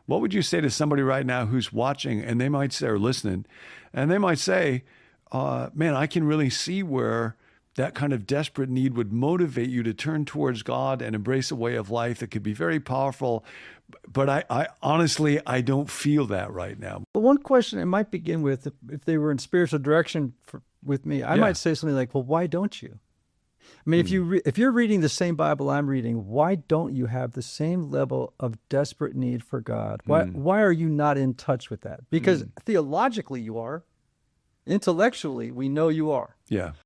What would you say to somebody right now who's watching and they might say, or listening, and they might say, man, I can really see where that kind of desperate need would motivate you to turn towards God and embrace a way of life that could be very powerful. But I honestly, I don't feel that right now. But one question it might begin with, if they were in spiritual direction with me, I might say something like, well, why don't you? I mean, if you're reading the same Bible I'm reading, why don't you have the same level of desperate need for God? Why are you not in touch with that? Because theologically you are. Intellectually, we know you are. Yeah.